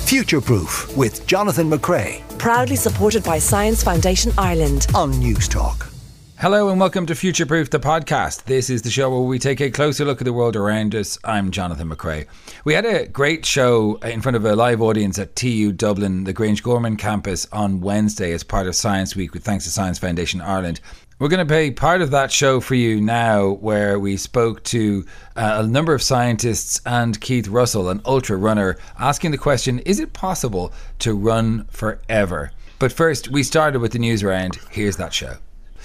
Future Proof with Jonathan McRae. Proudly supported by Science Foundation Ireland on News Talk. Hello and welcome to Future Proof, the podcast. This is the show where we take a closer look at the world around us. I'm Jonathan McRae. We had a great show in front of a live audience at TU Dublin, the Grange Gorman campus on Wednesday as part of Science Week with thanks to Science Foundation Ireland. We're going to play part of that show for you now, where we spoke to a number of scientists and Keith Russell, an ultra runner, asking the question, is it possible to run forever? But first, we started with the news round. Here's that show.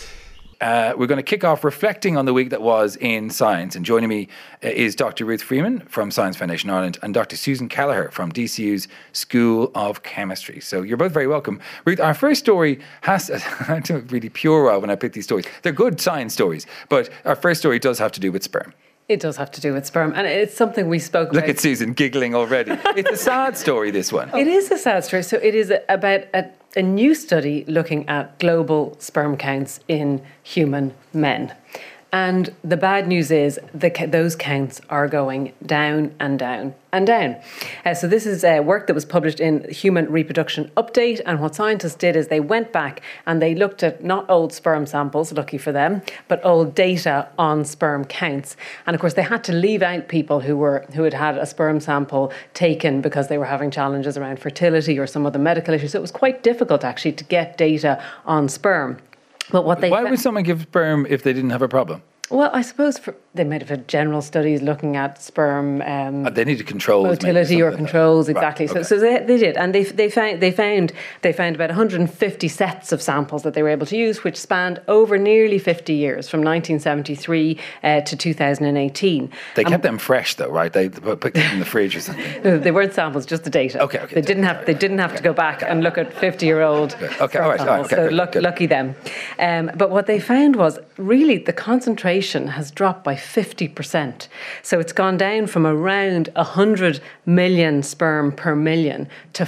We're going to kick off reflecting on the week that was in science. And joining me is Dr. Ruth Freeman from Science Foundation Ireland and Dr. Susan Kelleher from DCU's School of Chemistry. So you're both very welcome. Ruth, our first story has I don't really puerile when I pick these stories. They're good science stories, but our first story does have to do with sperm. It does have to do with sperm, and it's something we spoke about. Look at Susan giggling already. It's a sad story, this one. It is a sad story. So it is about a new study looking at global sperm counts in human men. And the bad news is those counts are going down and down and down. So this is work that was published in Human Reproduction Update. And what scientists did is they went back and they looked at not old sperm samples, lucky for them, but old data on sperm counts. And of course, they had to leave out people who had had a sperm sample taken because they were having challenges around fertility or some other medical issues. So it was quite difficult actually to get data on sperm. But why would someone give sperm if they didn't have a problem? Well, I suppose they might have had general studies looking at sperm they needed controls, motility or controls, exactly. Right, okay. So they did, and they found about 150 sets of samples that they were able to use, which spanned over nearly 50 years, from 1973 to 2018. They kept them fresh, though, right? They put them in the fridge or something. No, they weren't samples, just the data. Okay. They didn't have to go back and look at 50-year-old. Okay, all right. So lucky them. But what they found was really the concentration has dropped by 50%. So it's gone down from around 100 million sperm per million to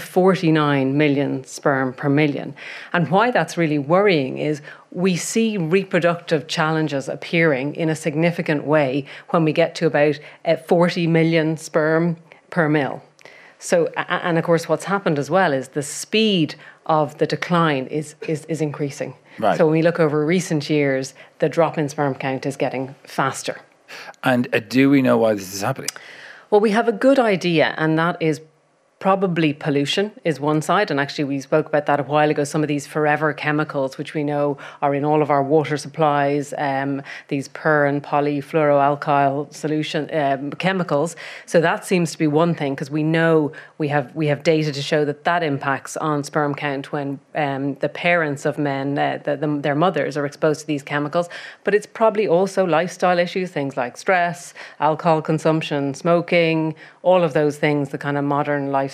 49 million sperm per million. And why that's really worrying is we see reproductive challenges appearing in a significant way when we get to about 40 million sperm per mil. So, and of course, what's happened as well is the speed of the decline is increasing. Right. So when we look over recent years, the drop in sperm count is getting faster. And do we know why this is happening? Well, we have a good idea, and that is probably pollution is one side, and actually we spoke about that a while ago. Some of these forever chemicals, which we know are in all of our water supplies, these per and polyfluoroalkyl solution chemicals. So that seems to be one thing, because we know we have data to show that impacts on sperm count when the parents of men, their mothers, are exposed to these chemicals. But it's probably also lifestyle issues, things like stress, alcohol consumption, smoking, all of those things, the kind of modern lifestyle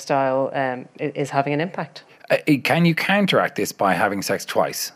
is having an impact. Can you counteract this by having sex twice?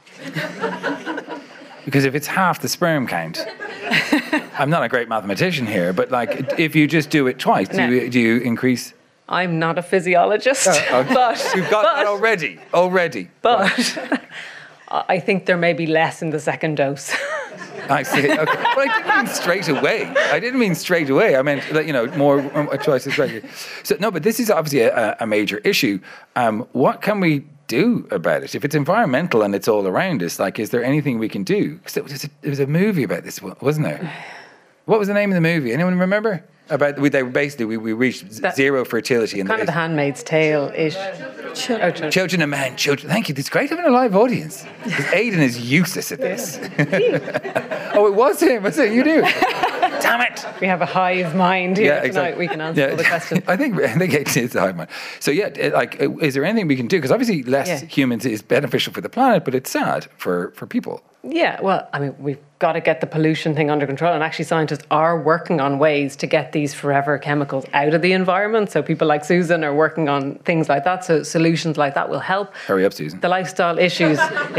Because if it's half the sperm count, I'm not a great mathematician here, but like if you just do it twice, do you increase? I'm not a physiologist, but you've got that already. But I think there may be less in the second dose. I see. Okay. But I didn't mean straight away. I meant that, more choices regularly. So no, but this is obviously a major issue. What can we do about it? If it's environmental and it's all around us, is there anything we can do? Because there was a movie about this, wasn't there? What was the name of the movie? Anyone remember? We reached zero fertility. Kind of The Handmaid's Tale-ish. Children of men. Thank you. It's great having a live audience. Because Aidan is useless at this. Oh, it was him. Was it? You knew. Damn it. We have a hive mind here tonight. Exactly. We can answer all the questions. I think it's a hive mind. So is there anything we can do? Because obviously less humans is beneficial for the planet, but it's sad for people. Yeah, well, I mean, we've got to get the pollution thing under control. And actually scientists are working on ways to get these forever chemicals out of the environment. So people like Susan are working on things like that. So solutions like that will help. Hurry up, Susan. The lifestyle issues,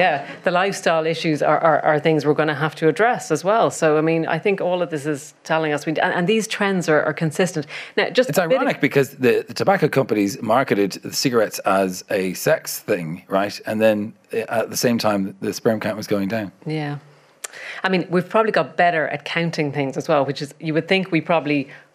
are things we're going to have to address as well. So, I mean, I think all of this is telling us, and these trends are consistent. Now, it's ironic because the tobacco companies marketed the cigarettes as a sex thing, right? And then at the same time, the sperm count was going down. Yeah. I mean, we've probably got better at counting things as well, which is, you would think we probably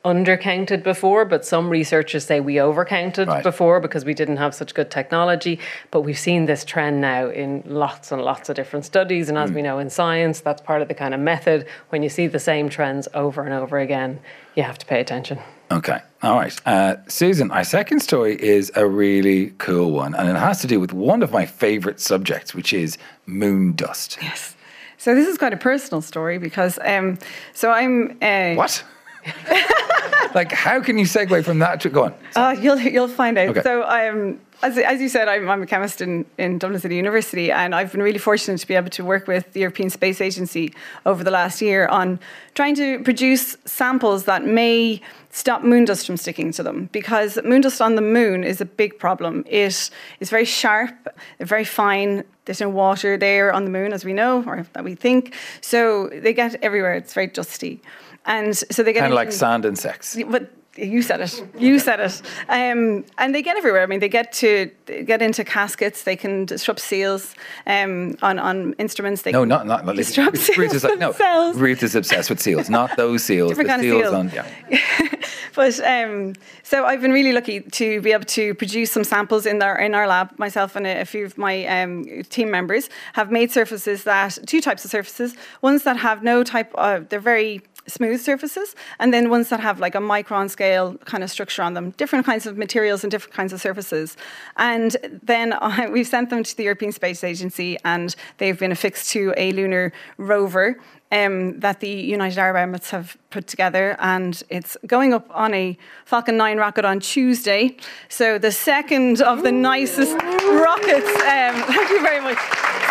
undercounted before, but some researchers say we overcounted before because we didn't have such good technology. But we've seen this trend now in lots and lots of different studies. And as we know in science, that's part of the kind of method. When you see the same trends over and over again, you have to pay attention. Okay. All right. Susan, our second story is a really cool one, and it has to do with one of my favourite subjects, which is moon dust. Yes. So this is quite a personal story because so I'm... What? Like, how can you segue from that to... Go on. You'll find out. Okay. So as you said, I'm a chemist in Dublin City University, and I've been really fortunate to be able to work with the European Space Agency over the last year on trying to produce samples that may stop moon dust from sticking to them, because moon dust on the moon is a big problem. It is very sharp, very fine. There's no water there on the moon, as we know, or that we think. So they get everywhere. It's very dusty. And so they get kind of like sand insects. But you said it. You said it. And they get everywhere. I mean, they get into caskets. They can disrupt seals on instruments. They not disrupt seals themselves. Ruth is obsessed with seals, not those seals. Different kind of seal. But so I've been really lucky to be able to produce some samples in our lab. Myself and a few of my team members have made surfaces two types of surfaces. Ones that have no type. They're very smooth surfaces, and then ones that have like a micron scale kind of structure on them, different kinds of materials and different kinds of surfaces. And then we've sent them to the European Space Agency, and they've been affixed to a lunar rover that the United Arab Emirates have put together, and it's going up on a Falcon 9 rocket on Tuesday. So the second of the nicest rockets. Thank you very much.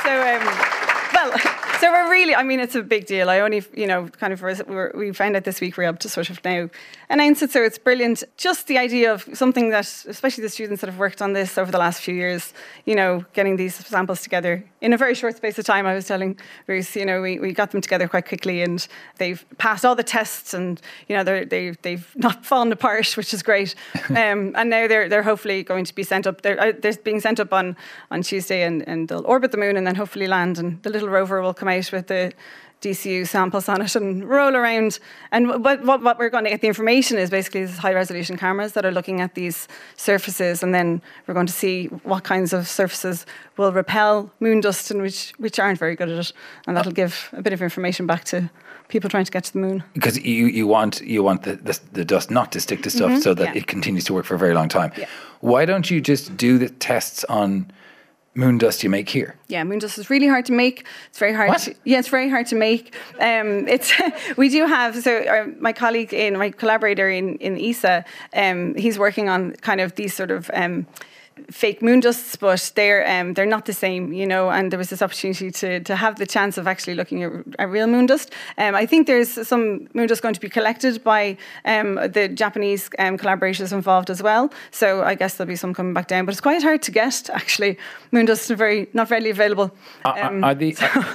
So we're really, I mean, it's a big deal. I only, we found out this week we're able to sort of now announce it. So it's brilliant. Just the idea of something that, especially the students that have worked on this over the last few years, getting these samples together in a very short space of time. I was telling Ruth, we got them together quite quickly, and they've passed all the tests, and they've not fallen apart, which is great. And now they're hopefully going to be sent up. They're being sent up on Tuesday, and they'll orbit the moon and then hopefully land, and the little rover will come out with the DCU samples on it and roll around. And what we're going to get the information is basically these high resolution cameras that are looking at these surfaces, and then we're going to see what kinds of surfaces will repel moon dust and which aren't very good at it, and that'll give a bit of information back to people trying to get to the moon. Because you want the dust not to stick to stuff, so that it continues to work for a very long time. Yeah. Why don't you just do the tests on moon dust you make here? Yeah, moon dust is really hard to make. It's very hard. It's very hard to make. We do have my collaborator in ESA. He's working on kind of these sort of fake moon dusts, but they're not the same, and there was this opportunity to have the chance of actually looking at real moon dust. I think there's some moon dust going to be collected by the Japanese collaborators involved as well, so I guess there'll be some coming back down, but it's quite hard to get, actually. Moon dust is not readily available. Are the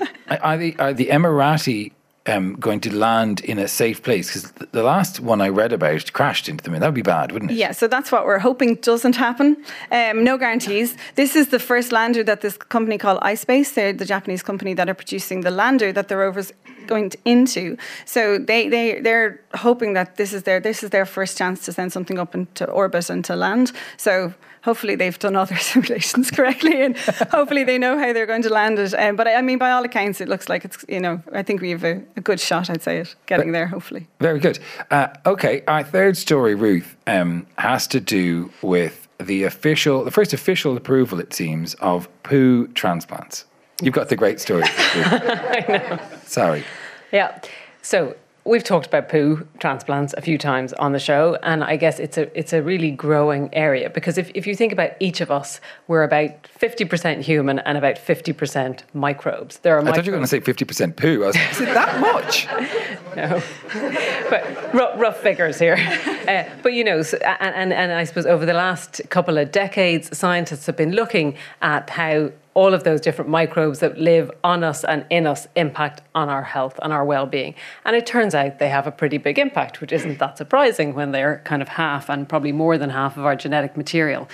Emirati going to land in a safe place? Because the last one I read about crashed into the moon. That would be bad, wouldn't it? Yeah, so that's what we're hoping doesn't happen. No guarantees. This is the first lander that this company called iSpace, they're the Japanese company that are producing the lander that the rover's going into. So they're hoping that this is their first chance to send something up into orbit and to land. So hopefully they've done all their simulations correctly, and hopefully they know how they're going to land it. But I mean, by all accounts, it looks like it's, I think we have a good shot, I'd say, at getting there, hopefully. Very good. Okay, our third story, Ruth, has to do with the first official approval, it seems, of poo transplants. You've got the great story. I know. Sorry. Yeah. So we've talked about poo transplants a few times on the show, and I guess it's a really growing area, because if you think about each of us, we're about 50% human and about 50% microbes. I thought you were going to say 50% poo. I was like, is it that much? No, but rough figures here. But and I suppose over the last couple of decades, scientists have been looking at how all of those different microbes that live on us and in us impact on our health and our well-being. And it turns out they have a pretty big impact, which isn't that surprising when they're kind of half and probably more than half of our genetic material.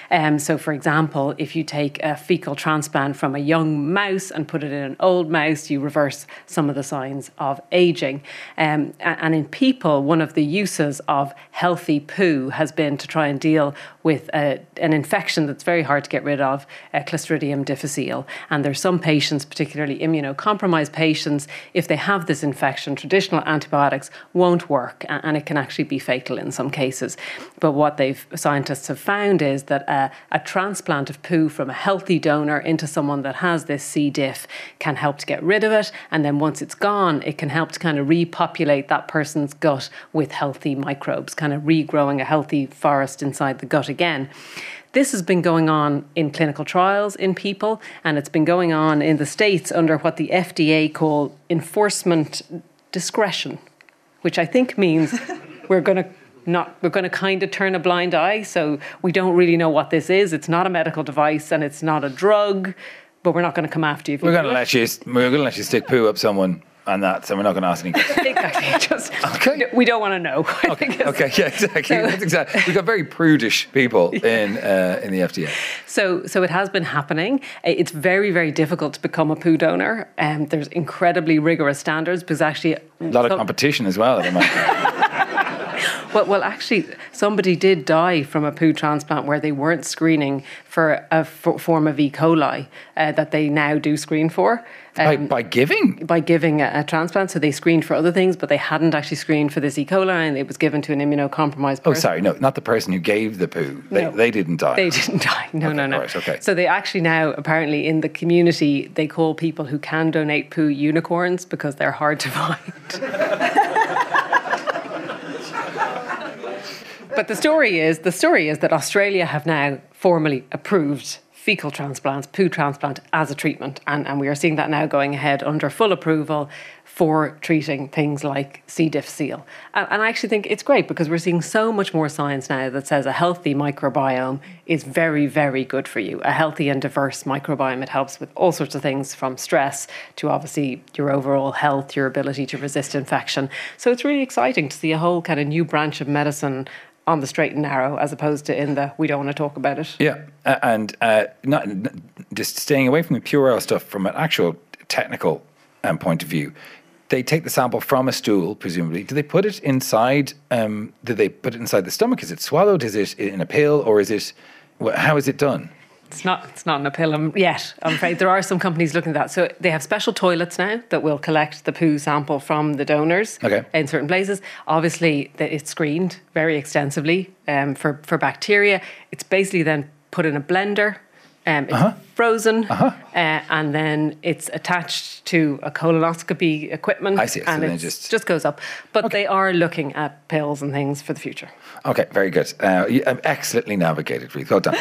So, for example, if you take a fecal transplant from a young mouse and put it in an old mouse, you reverse some of the signs of aging. And in people, one of the uses of healthy poo has been to try and deal with an infection that's very hard to get rid of, Clostridium difficile. And there's some patients, particularly immunocompromised patients, if they have this infection, traditional antibiotics won't work, and it can actually be fatal in some cases. But what scientists have found is that a transplant of poo from a healthy donor into someone that has this C. diff can help to get rid of it. And then once it's gone, it can help to kind of repopulate that person's gut with healthy microbes, kind of regrowing a healthy forest inside the gut again. This has been going on in clinical trials in people, and it's been going on in the States under what the FDA call enforcement discretion, which I think means we're going to kind of turn a blind eye. So we don't really know what this is. It's not a medical device and it's not a drug, but we're not going to come after you. We're going to let you stick poo up someone and that, so we're not going to ask any questions. Exactly. We don't want to know. Okay, yeah, exactly. That's exactly. We've got very prudish people in the FDA. So it has been happening. It's very, very difficult to become a poo donor. There's incredibly rigorous standards because actually a lot of competition as well. Well, actually, somebody did die from a poo transplant where they weren't screening for a form of E. coli that they now do screen for. By giving? By giving a transplant. So they screened for other things, but they hadn't actually screened for this E. coli, and it was given to an immunocompromised person. Oh, sorry, no, not the person who gave the poo. They didn't die. They didn't die. No. Right, okay. So they actually now, apparently in the community, they call people who can donate poo unicorns because they're hard to find. But the story is that Australia have now formally approved fecal transplants, poo transplant as a treatment. And we are seeing that now going ahead under full approval for treating things like C. difficile. And I actually think it's great because we're seeing so much more science now that says a healthy microbiome is very, very good for you. A healthy and diverse microbiome, it helps with all sorts of things from stress to obviously your overall health, your ability to resist infection. So it's really exciting to see a whole kind of new branch of medicine on the straight and narrow, as opposed to in the we don't want to talk about it. Yeah, and not just staying away from the puerile stuff from an actual technical point of view. They take the sample from a stool, presumably. Do they put it inside? Do they put it inside the stomach? Is it swallowed? Is it in a pill, or is it? How is it done? It's not in a pill yet, I'm afraid. There are some companies looking at that. So they have special toilets now that will collect the poo sample from the donors in certain places. Obviously, it's screened very extensively for bacteria. It's basically then put in a blender. It's frozen, and then it's attached to a colonoscopy equipment. I see. And it just goes up. But they are looking at pills and things for the future. Okay, very good. Excellently navigated, Ruth. Well done.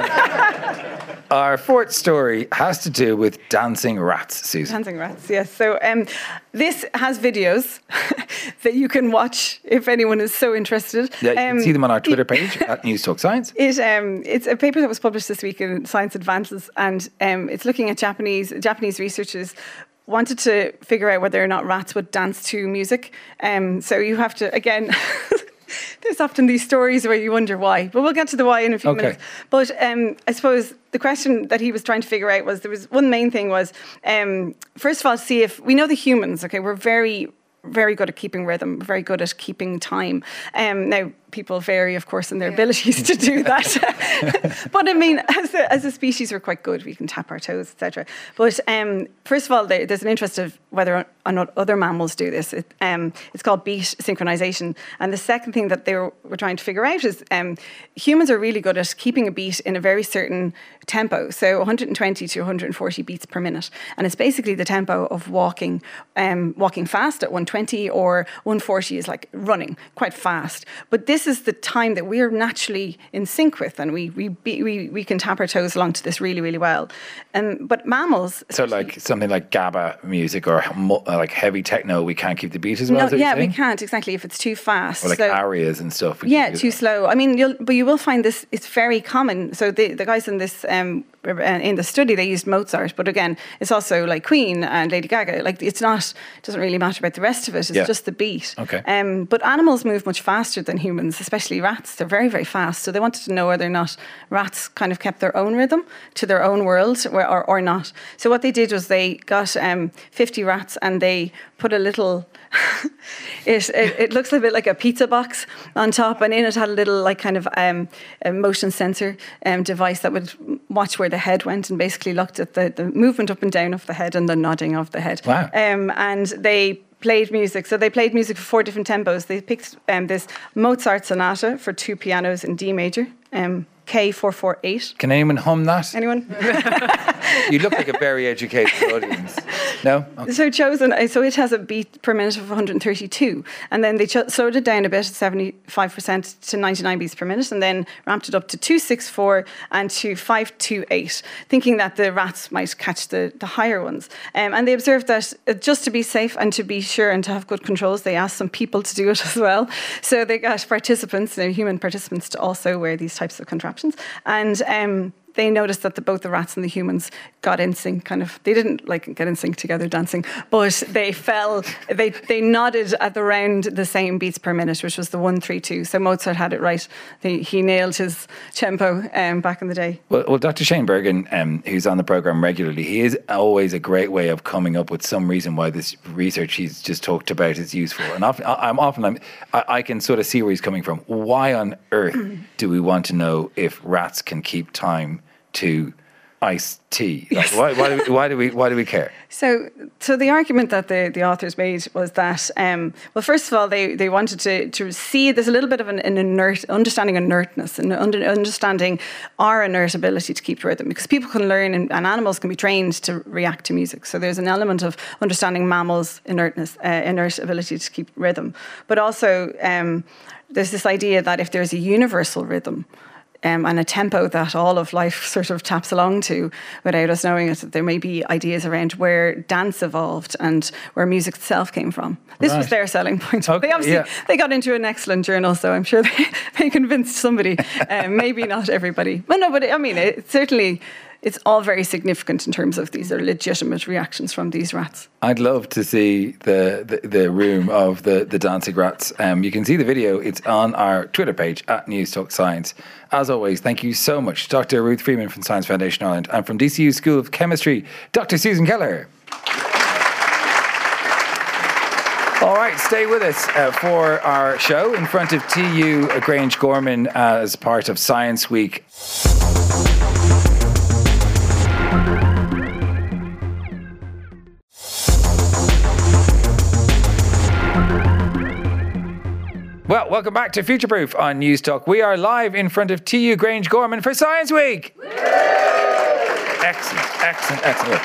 Our fourth story has to do with dancing rats, Susan. Dancing rats, yes. So this has videos that you can watch if anyone is so interested. Yeah, you can see them on our Twitter page at News Talk Science. It's a paper that was published this week in Science Advances, and it's looking at Japanese researchers wanted to figure out whether or not rats would dance to music. So you have to, again... There's often these stories where you wonder why, but we'll get to the why in a few minutes. But I suppose the question that he was trying to figure out was, there was one main thing was, first of all, see if we know the humans, we're very, very good at keeping rhythm, very good at keeping time. Now, people vary, of course, in their abilities to do that. But I mean, as a species, we're quite good. We can tap our toes, etc. But first of all, there's an interest of whether or not other mammals do this. It's called beat synchronization. And the second thing that they were trying to figure out is humans are really good at keeping a beat in a very certain tempo, so 120 to 140 beats per minute. And it's basically the tempo of walking fast at 120, or 140 is like running quite fast. But this is the time that we're naturally in sync with, and we can tap our toes along to this really, really well. But mammals... So like something like GABA music or like heavy techno, we can't keep the beat as well? No, yeah, we can't, exactly, if it's too fast. Or like arias and stuff. Yeah, too slow. I mean, you will find this, it's very common. So the guys in this... in the study they used Mozart, but again it's also like Queen and Lady Gaga. Like it doesn't really matter about the rest of it, it's just the beat. Okay. But animals move much faster than humans. humans, especially rats, they're very, very fast. So they wanted to know whether or not rats kind of kept their own rhythm to their own world or not. So what they did was they got 50 rats and they put a little... it looks a bit like a pizza box on top, and in it had a little like kind of a motion sensor device that would watch where the head went and basically looked at the movement up and down of the head and the nodding of the head. Wow. And they played music. So they played music for 4 different tempos. They picked this Mozart sonata for 2 pianos in D major, K448. Can anyone hum that? Anyone? You look like a very educated audience. No? Okay. So it has a beat per minute of 132, and then they slowed it down a bit, 75% to 99 beats per minute, and then ramped it up to 264 and to 528, thinking that the rats might catch the higher ones. And they observed that just to be safe and to be sure and to have good controls, they asked some people to do it as well. So they got participants, human participants, to also wear these types of contraptions, and they noticed that both the rats and the humans got in sync. They didn't like get in sync together dancing, but they they nodded at around the same beats per minute, which was the 132. So Mozart had it right. He nailed his tempo back in the day. Well, Dr. Shane Bergin, who's on the programme regularly, he is always a great way of coming up with some reason why this research he's just talked about is useful. And I can sort of see where he's coming from. Why on earth do we want to know if rats can keep time to iced tea? Yes. Like, why do we care? So the argument that the authors made was that, well, first of all, they wanted to see there's a little bit of an understanding inertness and understanding our inert ability to keep rhythm, because people can learn and animals can be trained to react to music. So there's an element of understanding mammals' inert ability to keep rhythm. But also there's this idea that if there's a universal rhythm, and a tempo that all of life sort of taps along to without us knowing it, there may be ideas around where dance evolved and where music itself came from. This was their selling point. Okay, they obviously they got into an excellent journal, so I'm sure they convinced somebody. Maybe not everybody. Well, no, but I mean, it's all very significant in terms of these are legitimate reactions from these rats. I'd love to see the room of the dancing rats. You can see the video. It's on our Twitter page at News Talk Science. As always, thank you so much, Dr. Ruth Freeman from Science Foundation Ireland, and from DCU School of Chemistry, Dr. Susan Keller. All right, stay with us for our show in front of TU Grange-Gorman as part of Science Week. Well, welcome back to Future Proof on News Talk. We are live in front of TU Grange-Gorman for Science Week. Excellent.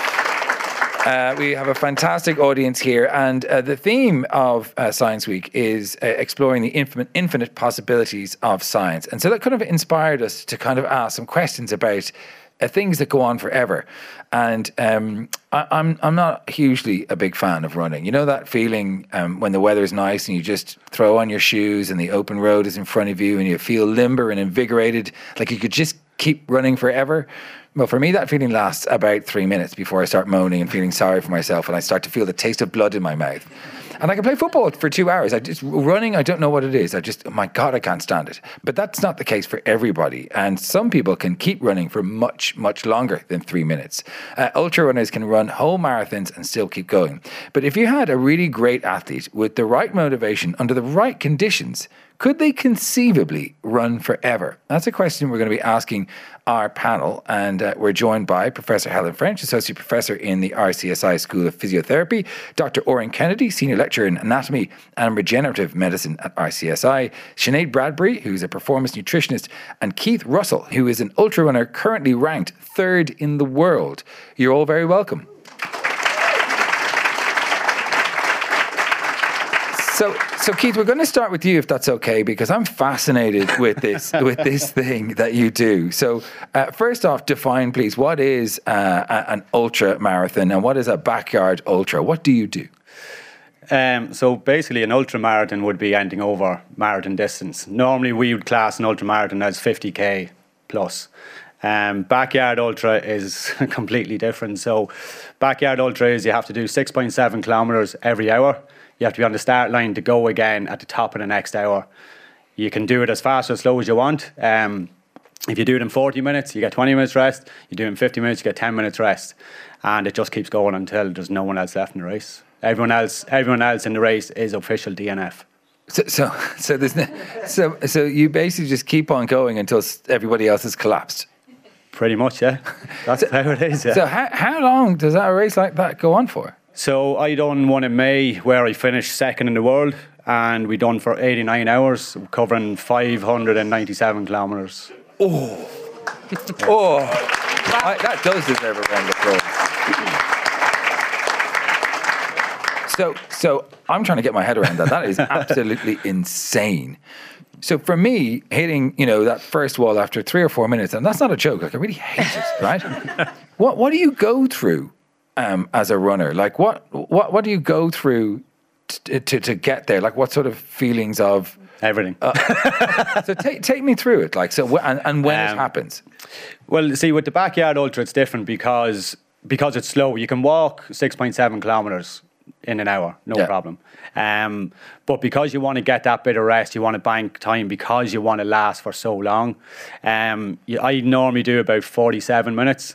We have a fantastic audience here, and the theme of Science Week is exploring the infinite possibilities of science. And so that kind of inspired us to kind of ask some questions about things that go on forever. And I'm not hugely a big fan of running. You know that feeling when the weather's nice and you just throw on your shoes and the open road is in front of you and you feel limber and invigorated, like you could just keep running forever? Well, for me, that feeling lasts about 3 minutes before I start moaning and feeling sorry for myself and I start to feel the taste of blood in my mouth. And I can play football for 2 hours. Running, I don't know what it is. Oh my God, I can't stand it. But that's not the case for everybody. And some people can keep running for much, much longer than 3 minutes. Ultra runners can run whole marathons and still keep going. But if you had a really great athlete with the right motivation under the right conditions, could they conceivably run forever? That's a question we're going to be asking our panel, and we're joined by Professor Helen French, Associate Professor in the RCSI School of Physiotherapy, Dr. Oren Kennedy, Senior Lecturer in Anatomy and Regenerative Medicine at RCSI, Sinead Bradbury, who's a performance nutritionist, and Keith Russell, who is an ultra runner currently ranked 3rd in the world. You're all very welcome. So Keith, we're going to start with you, if that's okay, because I'm fascinated with this thing that you do. So first off, define, please, what is an ultra marathon and what is a backyard ultra? What do you do? So basically, an ultra marathon would be anything over marathon distance. Normally, we would class an ultra marathon as 50k plus. Backyard ultra is completely different. So backyard ultra is you have to do 6.7 kilometers every hour. You have to be on the start line to go again at the top of the next hour. You can do it as fast or as slow as you want. If you do it in 40 minutes, you get 20 minutes rest. You do it in 50 minutes, you get 10 minutes rest. And it just keeps going until there's no one else left in the race. Everyone else in the race is official DNF. So you basically just keep on going until everybody else has collapsed. Pretty much, yeah. That's how it is, yeah. So how long does that race like that go on for? So I done one in May where I finished second in the world, and we done for 89 hours, covering 597 kilometres. That does deserve a round of applause. So I'm trying to get my head around that. That is absolutely insane. So for me, hitting, that first wall after 3 or 4 minutes, and that's not a joke, like I really hate it, right? What do you go through as a runner? Like what do you go through to get there? Like what sort of feelings of everything? So take me through it. Like so, and when it happens. Well, see, with the Backyard Ultra, it's different because it's slow. You can walk 6.7 kilometres in an hour, no problem. But because you want to get that bit of rest, you want to bank time because you want to last for so long. I normally do about 47 minutes.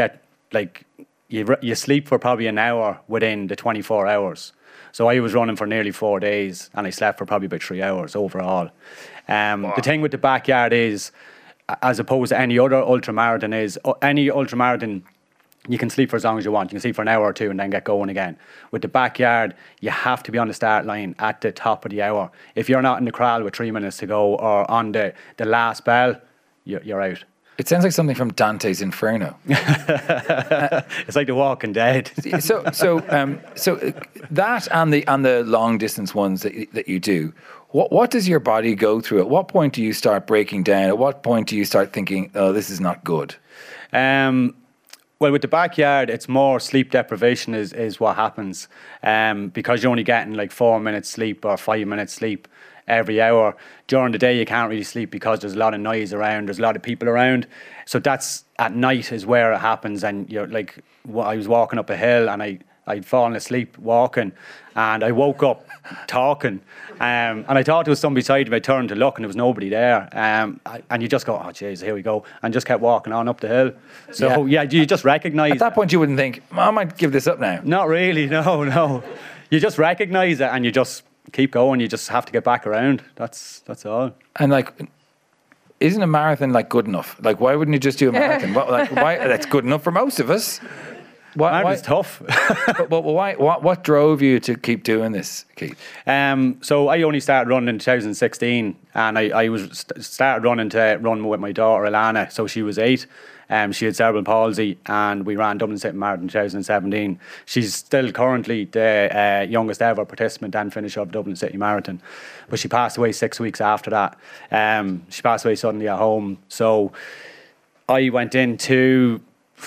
You sleep for probably an hour within the 24 hours. So I was running for nearly 4 days, and I slept for probably about 3 hours overall. The thing with the Backyard is, as opposed to any other ultramarathon, is any ultramarathon, you can sleep for as long as you want. You can sleep for an hour or two and then get going again. With the Backyard, you have to be on the start line at the top of the hour. If you're not in the corral with 3 minutes to go or on the last bell, you're out. It sounds like something from Dante's Inferno. It's like The Walking Dead. So that and the long distance ones that you do, what does your body go through? At what point do you start breaking down? At what point do you start thinking, oh, this is not good? Well, with the Backyard, it's more sleep deprivation is what happens. Because you're only getting like 4 minutes sleep or 5 minutes sleep every hour. During the day, you can't really sleep because there's a lot of noise around, there's a lot of people around. So that's at night is where it happens. And you're like, I was walking up a hill and I'd fallen asleep walking, and I woke up talking, and I thought there was somebody beside me. I turned to look and there was nobody there, and you just go, oh jeez, here we go, and just kept walking on up the hill. So yeah you just recognise. At that point you wouldn't think, I might give this up now. Not really, no. You just recognise it and you just keep going. You just have to get back around. That's all. And like, isn't a marathon like good enough? Like, why wouldn't you just do a marathon? Why? That's good enough for most of us. Marathon's tough. but why? What drove you to keep doing this, Keith? So I only started running in 2016, and I started running to run with my daughter Alana. So she was 8. She had cerebral palsy, and we ran Dublin City Marathon in 2017. She's still currently the youngest ever participant and finisher of Dublin City Marathon, but she passed away 6 weeks after that. She passed away suddenly at home. So I went into,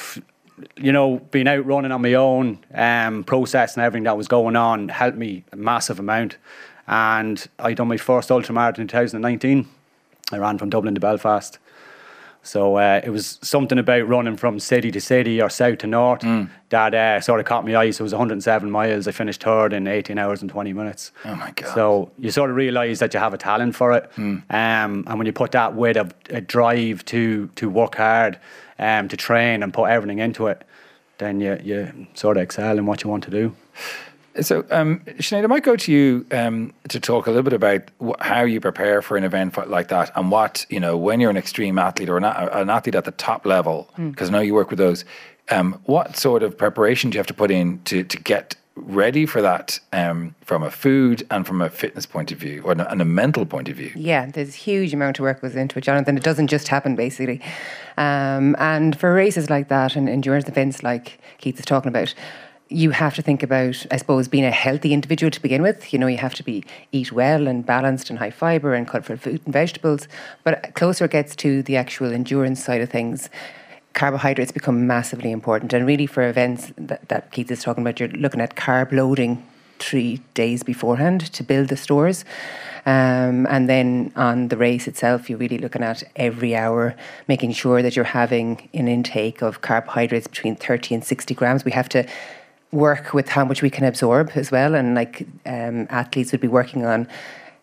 being out running on my own, processing everything that was going on helped me a massive amount. And I done my first ultramarathon in 2019. I ran from Dublin to Belfast. So it was something about running from city to city or south to north that sort of caught my eye. So it was 107 miles. I finished third in 18 hours and 20 minutes. Oh my God. So you sort of realise that you have a talent for it. And when you put that with a drive to work hard, to train and put everything into it, then you sort of excel in what you want to do. So, Sinead, I might go to you to talk a little bit about how you prepare for an event like that, and what, when you're an extreme athlete or an athlete at the top level, because I know you work with those, what sort of preparation do you have to put in to get ready for that, from a food and from a fitness point of view, and a mental point of view? Yeah, there's a huge amount of work goes into it, Jonathan. It doesn't just happen, basically. And for races like that and endurance events like Keith is talking about, you have to think about, I suppose, being a healthy individual to begin with. You have to eat well and balanced and high fibre and cut for fruit and vegetables. But closer it gets to the actual endurance side of things, carbohydrates become massively important. And really for events that Keith is talking about, you're looking at carb loading 3 days beforehand to build the stores. And then on the race itself, you're really looking at every hour, making sure that you're having an intake of carbohydrates between 30 and 60 grams. We have to work with how much we can absorb as well. And athletes would be working on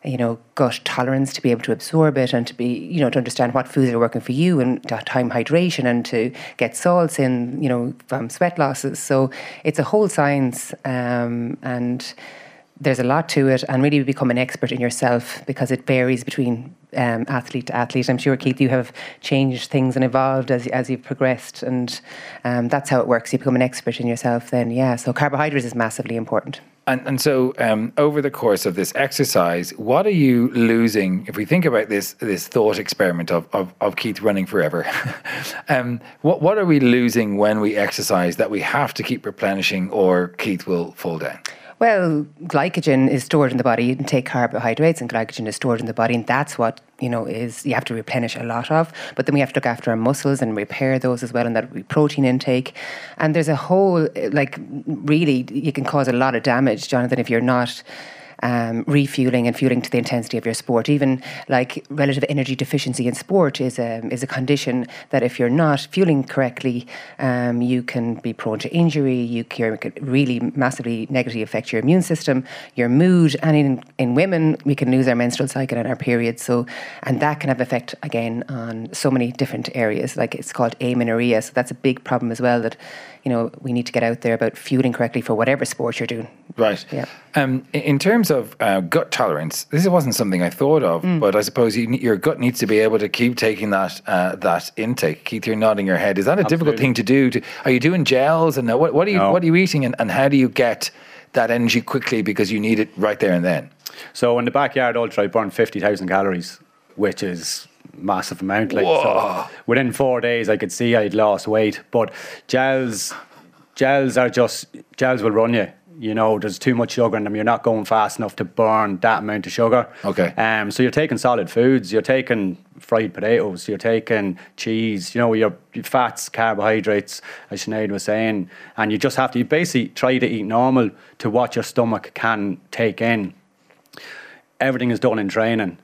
gut tolerance to be able to absorb it, and to be, to understand what foods are working for you, and to time hydration, and to get salts in, from sweat losses. So it's a whole science, and there's a lot to it, and really become an expert in yourself, because it varies between athlete to athlete. I'm sure, Keith, you have changed things and evolved as you've progressed, and that's how it works. You become an expert in yourself then, yeah. So carbohydrates is massively important. And so over the course of this exercise, what are you losing, if we think about this thought experiment of Keith running forever, what are we losing when we exercise that we have to keep replenishing, or Keith will fall down? Well, glycogen is stored in the body. You can take carbohydrates, and glycogen is stored in the body, and that's what, is you have to replenish a lot of. But then we have to look after our muscles and repair those as well, and that would be protein intake. And there's a whole, really, you can cause a lot of damage, Jonathan, if you're not refueling and fueling to the intensity of your sport. Even relative energy deficiency in sport is a condition that if you're not fueling correctly, you can be prone to injury. You can really massively negatively affect your immune system, your mood, and in women we can lose our menstrual cycle and our periods. So, and that can have effect again on so many different areas. It's called amenorrhea. So that's a big problem as well, that we need to get out there about fueling correctly for whatever sport you're doing. Right. Yeah. In terms of gut tolerance, this wasn't something I thought of, but I suppose your gut needs to be able to keep taking that intake. Keith, you're nodding your head. Is that a difficult thing to do? Are you doing gels, and what are you eating, and how do you get that energy quickly, because you need it right there and then? So in the backyard ultra, I burned 50,000 calories, which is massive amount. So within 4 days, I could see I'd lost weight. But gels will run you. There's too much sugar in them. You're not going fast enough to burn that amount of sugar. Okay. So you're taking solid foods. You're taking fried potatoes. You're taking cheese. Your fats, carbohydrates, as Sinead was saying. And you just have to basically try to eat normal to what your stomach can take in. Everything is done in training.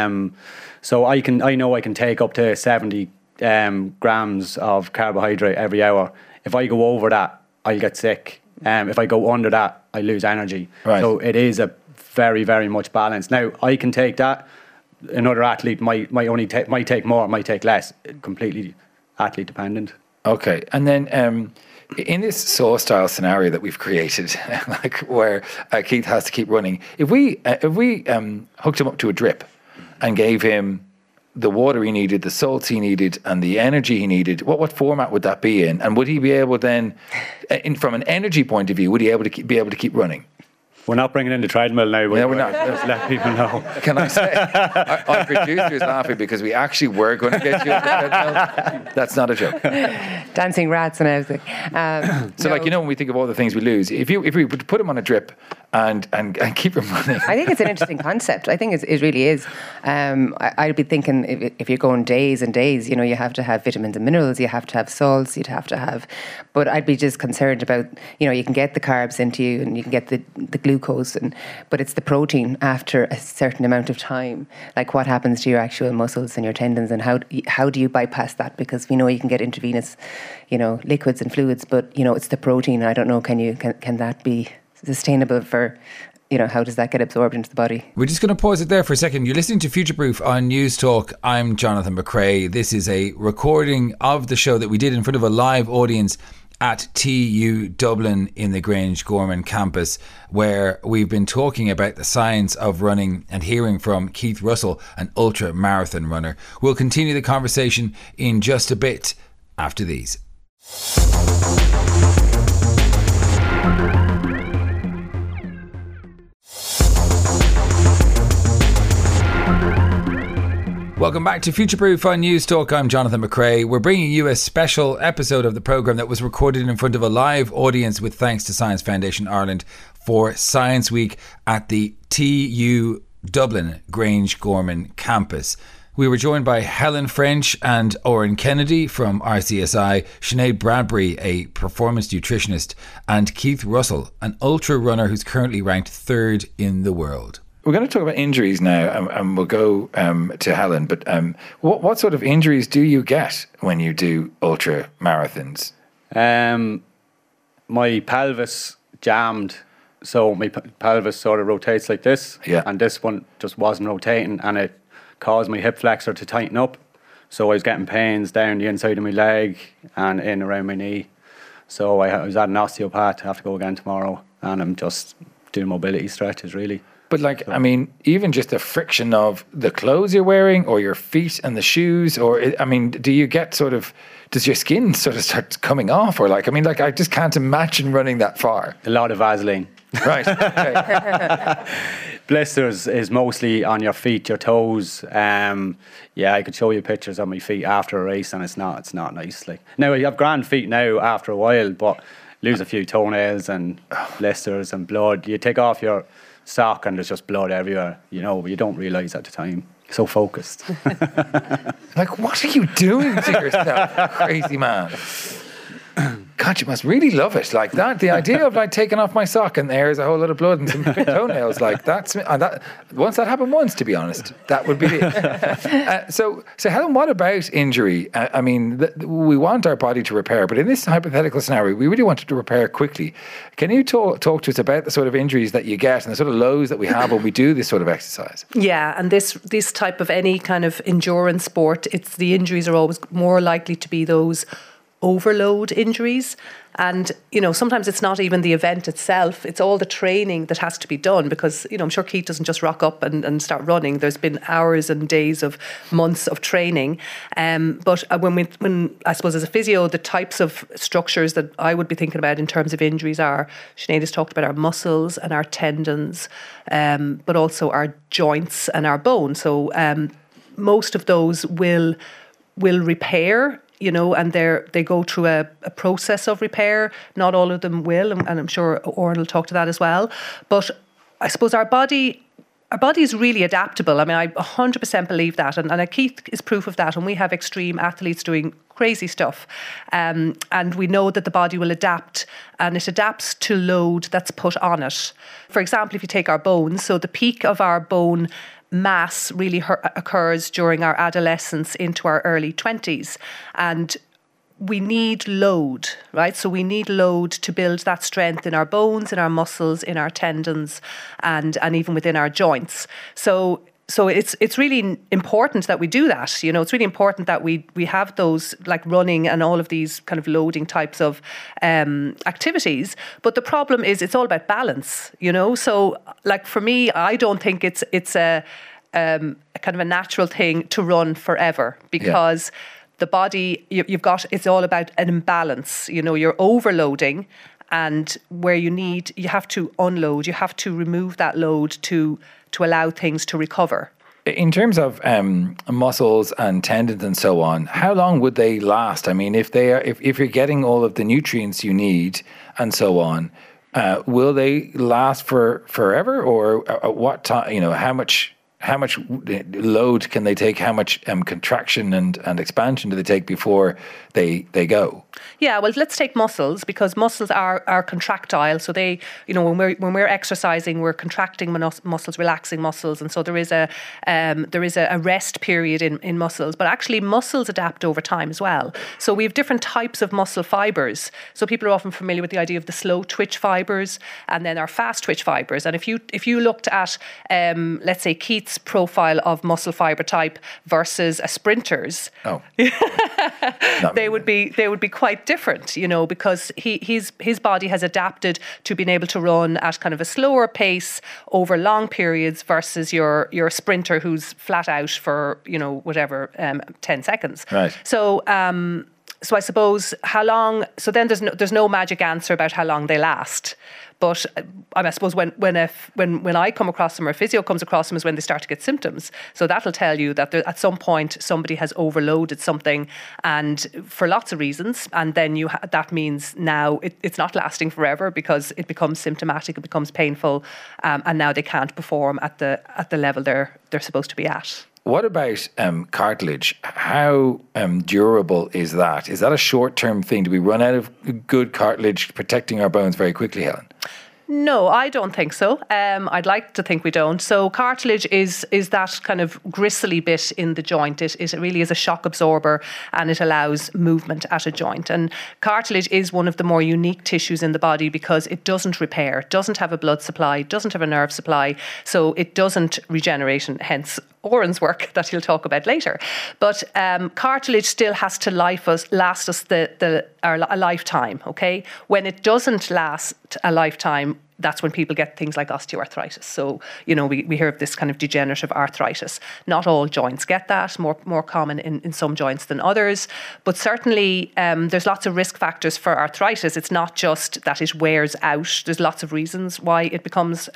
So I know I can take up to 70 grams of carbohydrate every hour. If I go over that, I'll get sick. If I go under that, I lose energy. Right. So it is a very, very much balance. Now, I can take that. Another athlete might take more, might take less. Completely athlete dependent. Okay. And then in this Saw style scenario that we've created, where Keith has to keep running, if we hooked him up to a drip and gave him the water he needed, the salts he needed, and the energy he needed, what format would that be in? And would he be able then, from an energy point of view, would he be able to keep running? We're not bringing in the treadmill now. No, we're not. Just let people know. Can I say, our producer is laughing because we actually were going to get you on the treadmill. That's not a joke. Dancing rats and everything. So, when we think of all the things we lose, if we put him on a drip and keep him running. I think it's an interesting concept. I think it really is. I'd be thinking if you're going days and days, you have to have vitamins and minerals, you have to have salts, you'd have to have. But I'd be just concerned about, you can get the carbs into you and you can get the glucose, but it's the protein after a certain amount of time. What happens to your actual muscles and your tendons, and how do you bypass that? Because we know you can get intravenous, liquids and fluids, but it's the protein. I don't know. Can that be sustainable for? How does that get absorbed into the body? We're just going to pause it there for a second. You're listening to Future Proof on News Talk. I'm Jonathan McCrae. This is a recording of the show that we did in front of a live audience at TU Dublin in the Grangegorman campus, where we've been talking about the science of running and hearing from Keith Russell, an ultra marathon runner. We'll continue the conversation in just a bit after these. Welcome back to Future Proof on News Talk. I'm Jonathan McCrae. We're bringing you a special episode of the programme that was recorded in front of a live audience with thanks to Science Foundation Ireland for Science Week at the TU Dublin Grangegorman campus. We were joined by Helen French and Oren Kennedy from RCSI, Sinead Bradbury, a performance nutritionist, and Keith Russell, an ultra runner who's currently ranked 3rd in the world. We're going to talk about injuries now, and we'll go to Helen. But what sort of injuries do you get when you do ultra marathons? My pelvis jammed So my pelvis sort of rotates like this, Yeah. and this one just wasn't rotating, and it caused my hip flexor to tighten up. So I was getting pains down the inside of my leg and in around my knee. So I was at an osteopath. I have to go again tomorrow, and I'm just doing mobility stretches, really. But like, I mean, even just the friction of the clothes you're wearing or your feet and the shoes, or, I mean, do you get sort of, does your skin sort of start coming off? Or like, I mean, like, I just can't imagine running that far. A lot of Vaseline. Right. Okay. Blisters is mostly on your feet, your toes. Yeah, I could show you pictures of my feet after a race, and it's not nice. Like, now you have grand feet now after a while, but lose a few toenails and blisters and blood. You take off your sock and there's just blood everywhere. You know, but you don't realise at the time. So focused. Like, what are you doing to yourself, crazy man? God, you must really love it. Like that, the idea of like taking off my sock and there's a whole lot of blood and some toenails. Like that's that. Once that happened once, to be honest, that would be it. So Helen, what about injury? I mean, we want our body to repair, but in this hypothetical scenario, we really wanted to repair quickly. Can you talk to us about the sort of injuries that you get and the sort of lows that we have when we do this sort of exercise? Yeah, and this type of any kind of endurance sport, it's the injuries are always more likely to be those overload injuries. And, you know, sometimes it's not even the event itself, it's all the training that has to be done because, you know, I'm sure Keith doesn't just rock up and start running. There's been hours and days of months of training. But when I suppose as a physio, the types of structures that I would be thinking about in terms of injuries are, Sinead has talked about our muscles and our tendons, but also our joints and our bone. So most of those will repair, you know, and they go through a process of repair. Not all of them will, and I'm sure Oren will talk to that as well. But I suppose our body is really adaptable. I mean, I 100% believe that, and Keith is proof of that. And we have extreme athletes doing crazy stuff, and we know that the body will adapt, and it adapts to load that's put on it. For example, if you take our bones, so the peak of our bone mass really occurs during our adolescence into our early 20s, and we need load, right? So we need load to build that strength in our bones, in our muscles, in our tendons, and even within our joints. So it's really important that we do that. You know, it's really important that we have those, like running and all of these kind of loading types of activities. But the problem is it's all about balance, you know? So like for me, I don't think it's a kind of a natural thing to run forever because the body, you've got, it's all about an imbalance. You know, you're overloading, and where you have to unload, you have to remove that load to allow things to recover. In terms of muscles and tendons and so on, how long would they last? I mean, if you're getting all of the nutrients you need and so on, will they last forever, or what time? You know, how much load can they take? How much contraction and expansion do they take before they go? Yeah, well, let's take muscles, because muscles are contractile. So they, you know, when we're exercising, we're contracting muscles, relaxing muscles, and so there is a rest period in muscles. But actually, muscles adapt over time as well. So we have different types of muscle fibers. So people are often familiar with the idea of the slow twitch fibers and then our fast twitch fibers. And if you looked at let's say Keith's profile of muscle fiber type versus a sprinter's, they would be quite different, you know, because his body has adapted to being able to run at kind of a slower pace over long periods versus your sprinter who's flat out for, you know, whatever 10 seconds. Right. So I suppose how long. So then there's no magic answer about how long they last. But I suppose when I come across them or a physio comes across them is when they start to get symptoms. So that'll tell you that at some point somebody has overloaded something, and for lots of reasons. And then that means now it's not lasting forever because it becomes symptomatic, it becomes painful, and now they can't perform at the level they're supposed to be at. What about cartilage? How durable is that? Is that a short-term thing? Do we run out of good cartilage protecting our bones very quickly, Helen? No, I don't think so. I'd like to think we don't. So cartilage is that kind of gristly bit in the joint. It really is a shock absorber, and it allows movement at a joint. And cartilage is one of the more unique tissues in the body because it doesn't repair, doesn't have a blood supply, doesn't have a nerve supply, so it doesn't regenerate, and hence Oren's work that he'll talk about later. But cartilage still has to last us a lifetime, okay? When it doesn't last a lifetime, that's when people get things like osteoarthritis. So, we hear of this kind of degenerative arthritis. Not all joints get that, more common in some joints than others. But certainly there's lots of risk factors for arthritis. It's not just that it wears out. There's lots of reasons why it becomes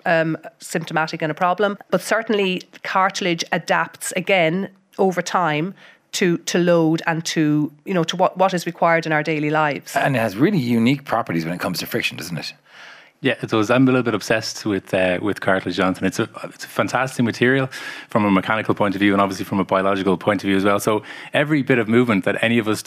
symptomatic and a problem. But certainly cartilage adapts again over time to load and to what is required in our daily lives. And it has really unique properties when it comes to friction, doesn't it? Yeah, it does. I'm a little bit obsessed with cartilage, Jonathan. It's a fantastic material from a mechanical point of view, and obviously from a biological point of view as well. So every bit of movement that any of us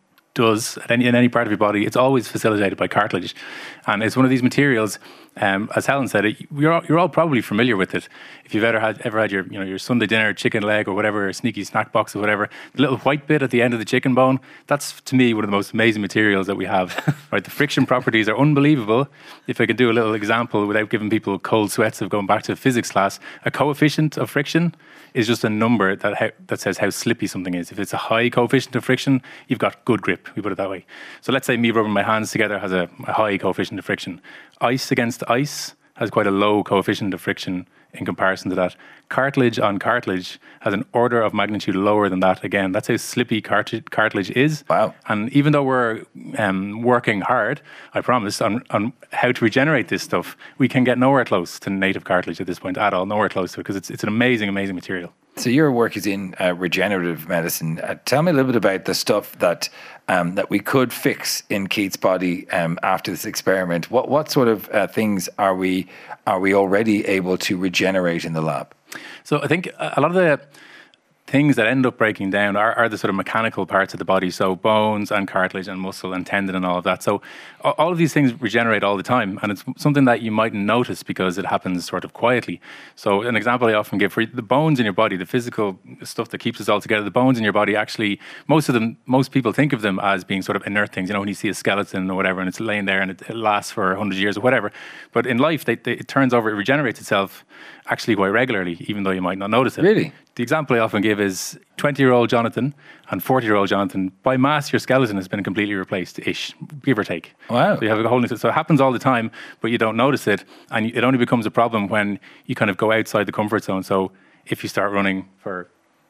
does in any part of your body, it's always facilitated by cartilage. And it's one of these materials, as Helen said, you're all probably familiar with it. If you've ever had your Sunday dinner chicken leg or whatever, a sneaky snack box or whatever, the little white bit at the end of the chicken bone, that's to me one of the most amazing materials that we have. Right, the friction properties are unbelievable. If I could do a little example without giving people cold sweats of going back to physics class, a coefficient of friction is just a number that says how slippy something is. If it's a high coefficient of friction, you've got good grip, we put it that way. So let's say me rubbing my hands together has a high coefficient of friction. Ice against ice has quite a low coefficient of friction in comparison to that. Cartilage on cartilage has an order of magnitude lower than that. Again, that's how slippy cartilage is. Wow. And even though we're working hard, I promise, on how to regenerate this stuff, we can get nowhere close to native cartilage at this point at all, nowhere close to it, because it's an amazing, amazing material. So your work is in regenerative medicine. Tell me a little bit about the stuff that we could fix in Keith's body after this experiment. What sort of things are we already able to regenerate in the lab? So I think a lot of the things that end up breaking down are the sort of mechanical parts of the body, so bones and cartilage and muscle and tendon and all of that. So all of these things regenerate all the time, and it's something that you mightn't notice because it happens sort of quietly. So an example I often give for the bones in your body, the physical stuff that keeps us all together, the bones in your body actually, most people think of them as being sort of inert things. When you see a skeleton or whatever and it's laying there and it lasts for 100 years or whatever. But in life, it turns over, it regenerates itself actually quite regularly, even though you might not notice it. Really? The example I often give is 20-year-old Jonathan and 40-year-old Jonathan. By mass, your skeleton has been completely replaced-ish, give or take. Wow. So you have a whole new, so it happens all the time, but you don't notice it, and it only becomes a problem when you kind of go outside the comfort zone. So if you start running for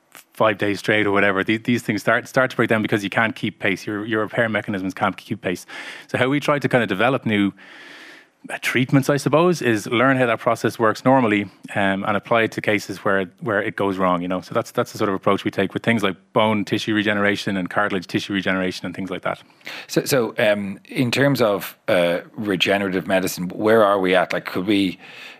5 days straight or whatever, these things start to break down because you can't keep pace. Your repair mechanisms can't keep pace. So how we try to kind of develop new treatments, I suppose, is learn how that process works normally and apply it to cases where it goes wrong, So that's the sort of approach we take with things like bone tissue regeneration and cartilage tissue regeneration and things like that. So in terms of regenerative medicine, where are we at? Like, could we,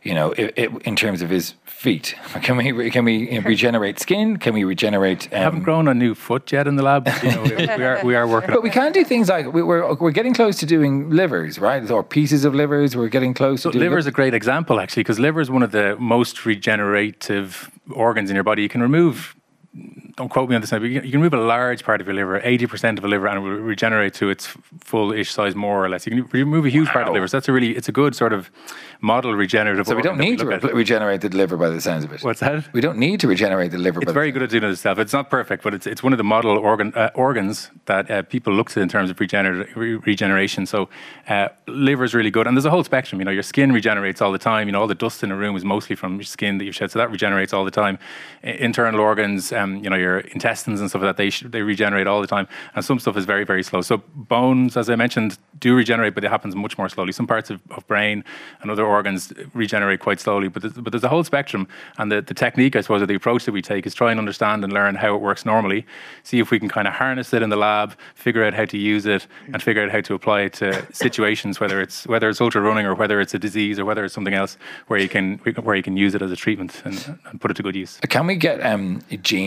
in terms of his feet, can we regenerate skin? Can we regenerate? I haven't grown a new foot yet in the lab. We are working. But we can do things like we're getting close to doing livers, right? Or pieces of livers. We're getting close to doing. Liver is a great example, actually, because liver is one of the most regenerative organs in your body. You can remove, don't quote me on this now, but you can remove a large part of your liver, 80% of a liver, and it will regenerate to its full-ish size, more or less. You can remove a huge part of the liver. So it's a good sort of model regenerative organ. So we don't need to regenerate the liver by the sounds of it. What's that? We don't need to regenerate the liver. It's very good at doing it itself. It's not perfect, but it's one of the model organs that people look to in terms of regeneration. So liver is really good. And there's a whole spectrum. Your skin regenerates all the time. All the dust in a room is mostly from your skin that you've shed. So that regenerates all the time. Internal organs, your intestines and stuff like that, they regenerate all the time. And some stuff is very, very slow. So bones, as I mentioned, do regenerate, but it happens much more slowly. Some parts of brain and other organs regenerate quite slowly, but there's a whole spectrum. And the technique, I suppose, or the approach that we take is try and understand and learn how it works normally, see if we can kind of harness it in the lab, figure out how to use it, and figure out how to apply it to situations, whether it's ultra running or whether it's a disease or whether it's something else where you can use it as a treatment and put it to good use. Can we get genes or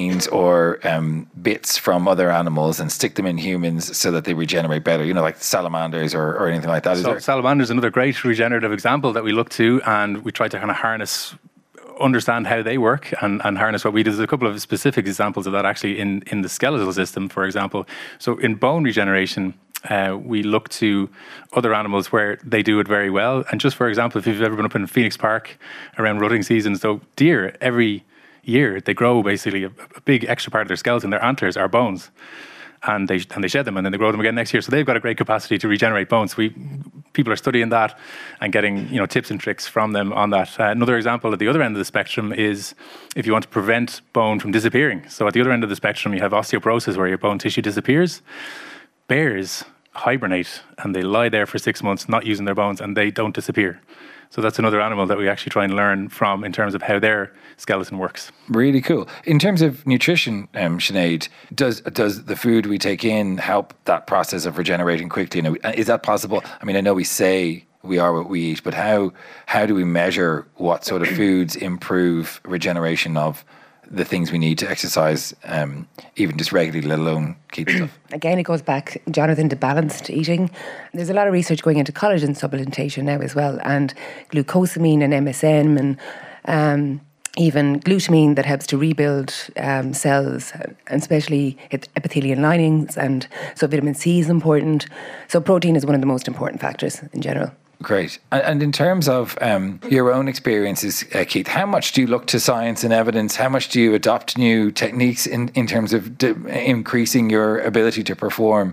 or bits from other animals and stick them in humans so that they regenerate better? You know, like salamanders or anything like that. So salamanders is another great regenerative example that we look to, and we try to kind of understand how they work and harness what we do. There's a couple of specific examples of that actually in the skeletal system, for example. So in bone regeneration, we look to other animals where they do it very well. And just for example, if you've ever been up in Phoenix Park around rutting season, so deer, every year they grow basically a big extra part of their skeleton, their antlers, are bones. And they shed them, and then they grow them again next year. So they've got a great capacity to regenerate bones. People are studying that and getting tips and tricks from them on that. Another example at the other end of the spectrum is if you want to prevent bone from disappearing. So at the other end of the spectrum, you have osteoporosis, where your bone tissue disappears. Bears hibernate, and they lie there for 6 months not using their bones, and they don't disappear. So that's another animal that we actually try and learn from in terms of how their skeleton works. Really cool. In terms of nutrition, Sinead, does the food we take in help that process of regenerating quickly? Is that possible? I mean, I know we say we are what we eat, but how do we measure what sort of foods improve regeneration of the things we need to exercise, even just regularly, let alone keep stuff? Again, it goes back, Jonathan, to balanced eating. There's a lot of research going into collagen supplementation now as well, and glucosamine and MSM, and even glutamine that helps to rebuild cells, and especially epithelial linings. And so vitamin C is important. So protein is one of the most important factors in general. Great. And in terms of your own experiences, Keith, how much do you look to science and evidence? How much do you adopt new techniques in terms of increasing your ability to perform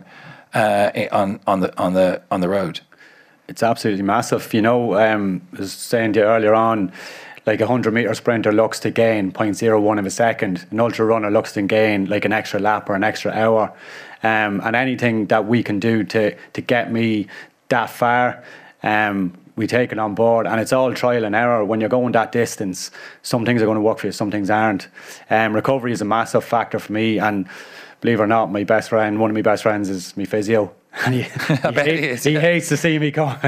on the road? It's absolutely massive. I was saying to you earlier on, like a 100-metre sprinter looks to gain 0.01 of a second. An ultra runner looks to gain like an extra lap or an extra hour. And anything that we can do to get me that far, we take it on board, and it's all trial and error. When you're going that distance, some things are going to work for you, some things aren't. Recovery is a massive factor for me, and believe it or not, one of my best friends is my physio. And he hates to see me coming.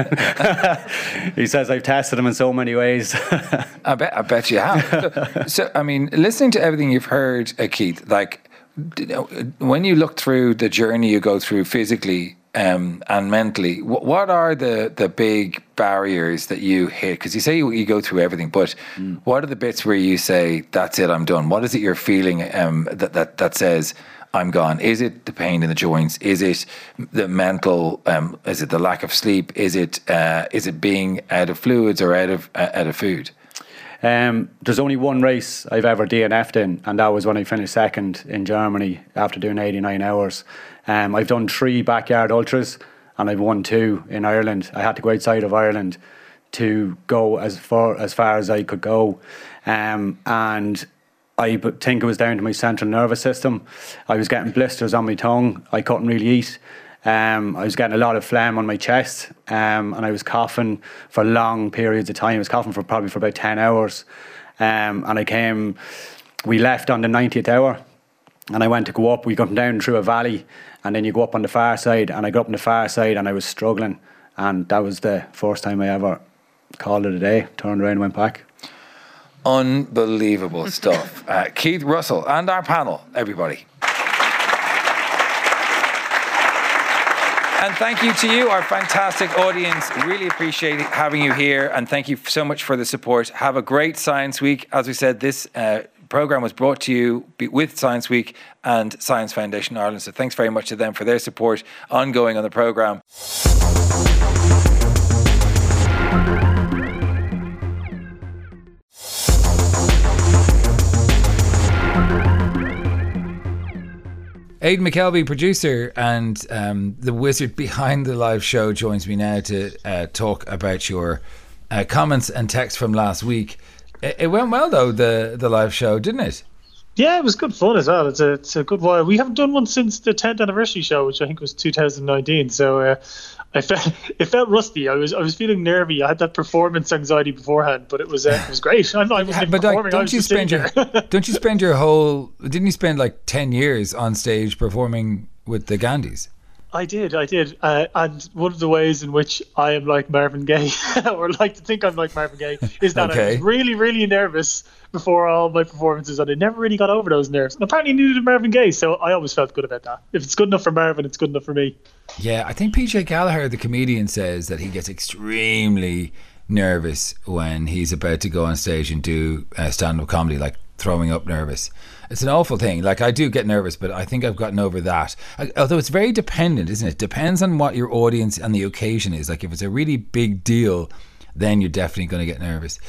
He says I've tested him in so many ways. I bet you have. So, I mean, listening to everything you've heard, Keith, like, when you look through the journey you go through physically and mentally, what are the big barriers that you hit? Because you say you go through everything, but what are the bits where you say, that's it, I'm done? What is it you're feeling that says, I'm gone? Is it the pain in the joints? Is it the mental? Is it the lack of sleep? Is it being out of fluids or out of food? There's only one race I've ever DNF'd in, and that was when I finished second in Germany after doing 89 hours. I've done 3 backyard ultras, and I've won 2 in Ireland. I had to go outside of Ireland to go as far as I could go, and I think it was down to my central nervous system. I was getting blisters on my tongue. I couldn't really eat. I was getting a lot of phlegm on my chest, and I was coughing for long periods of time. I was coughing for about 10 hours. And we left on the 90th hour, and I went to go up. We got down through a valley, and then you go up on the far side, and I got up on the far side, and I was struggling. And that was the first time I ever called it a day, turned around and went back. Unbelievable stuff. Keith Russell and our panel, everybody. And thank you to you, our fantastic audience. Really appreciate having you here, and thank you so much for the support. Have a great Science Week. As we said, this programme was brought to you with Science Week and Science Foundation Ireland. So thanks very much to them for their support ongoing on the programme. Aidan McKelvey, producer and the wizard behind the live show, joins me now to talk about your comments and text from last week. It went well, though, the live show, didn't it? Yeah, it was good fun as well. It's a good while. We haven't done one since the 10th anniversary show, which I think was 2019. So it felt rusty. I was feeling nervy. I had that performance anxiety beforehand, but it was great. I wasn't even performing. Don't you spend your whole? Didn't you spend like 10 years on stage performing with the Gandhis? I did. And one of the ways in which I am like Marvin Gaye, or like to think I'm like Marvin Gaye, is that I was really, really nervous before all my performances, and I never really got over those nerves. And apparently neither did Marvin Gaye, so I always felt good about that. If it's good enough for Marvin, it's good enough for me. Yeah, I think PJ Gallagher, the comedian, says that he gets extremely nervous when he's about to go on stage and do stand-up comedy, like throwing up nervous. It's an awful thing. Like, I do get nervous, but I think I've gotten over that. Although it's very dependent, isn't it? Depends on what your audience and the occasion is. Like, if it's a really big deal, then you're definitely going to get nervous.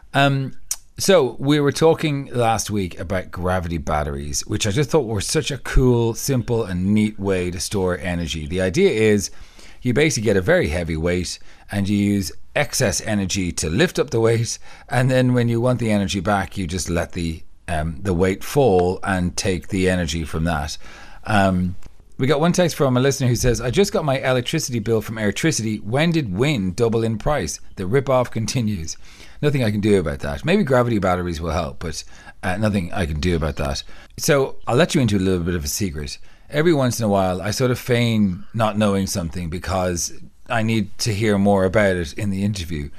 So we were talking last week about gravity batteries, which I just thought were such a cool, simple and neat way to store energy. The idea is you basically get a very heavy weight and you use excess energy to lift up the weight, and then when you want the energy back, you just let the weight fall and take the energy from that. We got one text from a listener who says, I just got my electricity bill from Airtricity. When did wind double in price? The rip-off continues. Nothing I can do about that. Maybe gravity batteries will help, but nothing I can do about that. So I'll let you into a little bit of a secret. Every once in a while, I sort of feign not knowing something because I need to hear more about it in the interview.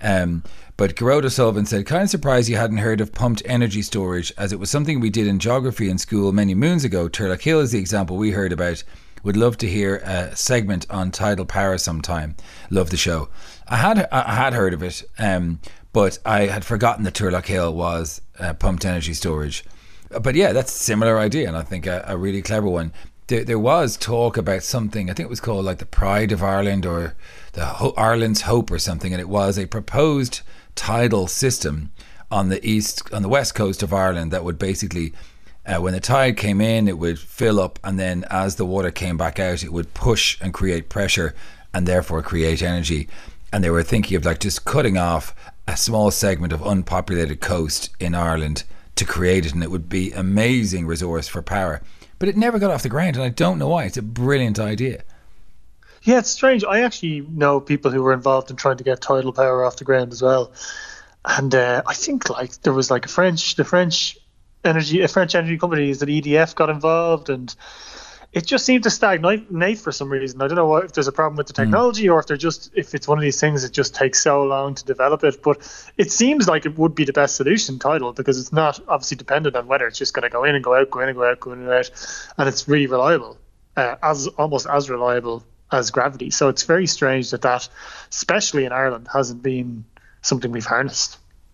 But Gerardo Sullivan said, kind of surprised you hadn't heard of pumped energy storage, as it was something we did in geography in school many moons ago. Turlock Hill is the example we heard about. Would love to hear a segment on tidal power sometime. Love the show. I had heard of it, but I had forgotten that Turlock Hill was pumped energy storage. But yeah, that's a similar idea, and I think a really clever one. There was talk about something, I think it was called like the Pride of Ireland or the Ireland's Hope or something, and it was a proposed tidal system on the west coast of Ireland that would basically, when the tide came in, it would fill up, and then as the water came back out, it would push and create pressure and therefore create energy. And they were thinking of like just cutting off a small segment of unpopulated coast in Ireland to create it, and it would be amazing resource for power. But it never got off the ground, and I don't know why. It's a brilliant idea. Yeah, it's strange. I actually know people who were involved in trying to get tidal power off the ground as well. And I think like there was like a French energy company, that EDF got involved, and it just seemed to stagnate for some reason. I don't know if there's a problem with the technology or if it's one of these things that just takes so long to develop it. But it seems like it would be the best solution, tidal, because it's not obviously dependent on weather. It's just going to go in and go out, go in and go out, go in and out, and it's really reliable, almost as reliable as gravity. So it's very strange that, especially in Ireland, hasn't been something we've harnessed.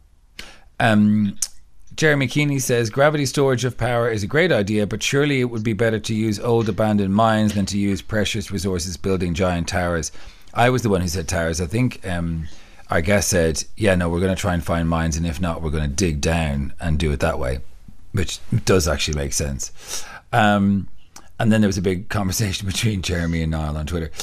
Jeremy Keeney says, gravity storage of power is a great idea, but surely it would be better to use old abandoned mines than to use precious resources building giant towers. I was the one who said towers. I think our guest said, yeah, no, we're going to try and find mines, and if not, we're going to dig down and do it that way, which does actually make sense. And then there was a big conversation between Jeremy and Niall on Twitter.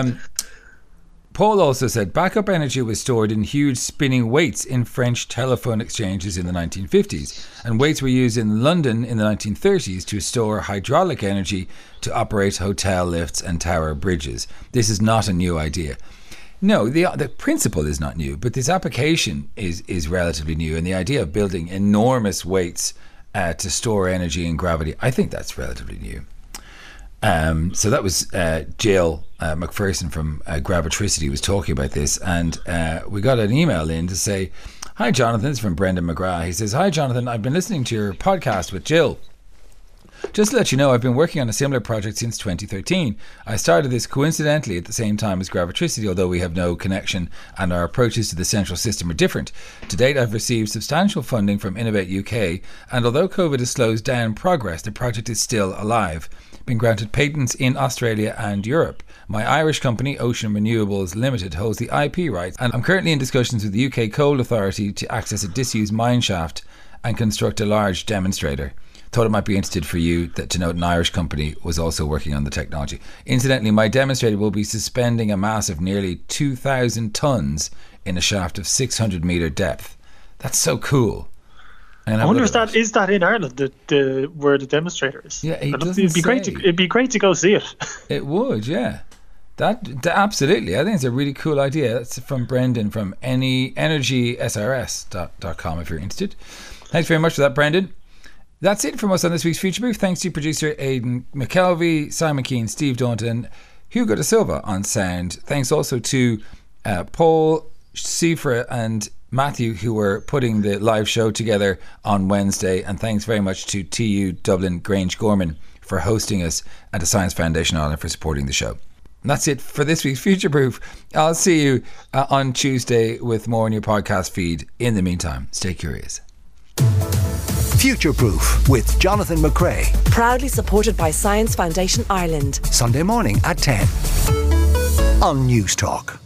Paul also said backup energy was stored in huge spinning weights in French telephone exchanges in the 1950s, and weights were used in London in the 1930s to store hydraulic energy to operate hotel lifts and tower bridges. This is not a new idea. No, the principle is not new, but this application is relatively new, and the idea of building enormous weights to store energy in gravity, I think that's relatively new. So that was Jill McPherson from Gravitricity was talking about this, and we got an email in to say, hi Jonathan, it's from Brendan McGrath. He says, hi Jonathan, I've been listening to your podcast with Jill. Just to let you know, I've been working on a similar project since 2013. I started this coincidentally at the same time as Gravitricity, although we have no connection and our approaches to the central system are different. To date, I've received substantial funding from Innovate UK, and although COVID has slowed down progress, the project is still alive. Been granted patents in Australia and Europe. My Irish company, Ocean Renewables Limited, holds the IP rights, and I'm currently in discussions with the UK Coal Authority to access a disused mine shaft and construct a large demonstrator. Thought it might be interesting for you to know that an Irish company was also working on the technology. Incidentally, my demonstrator will be suspending a mass of nearly 2,000 tons in a shaft of 600 metre depth. That's so cool. I wonder if is that in Ireland, where the demonstrator is? Yeah, it'd be great to go see it. It would, yeah. That absolutely. I think it's a really cool idea. That's from Brendan from energysrs.com if you're interested. Thanks very much for that, Brendan. That's it from us on this week's Future Proof. Thanks to producer Aidan McKelvey, Simon Keane, Steve Daunton, Hugo da Silva on sound. Thanks also to Paul, Sifra and Matthew, who were putting the live show together on Wednesday. And thanks very much to TU Dublin Grange Gorman for hosting us, and to Science Foundation Ireland for supporting the show. And that's it for this week's Future Proof. I'll see you on Tuesday with more in your podcast feed. In the meantime, stay curious. Future Proof with Jonathan McCrea. Proudly supported by Science Foundation Ireland. Sunday morning at 10 on News Talk.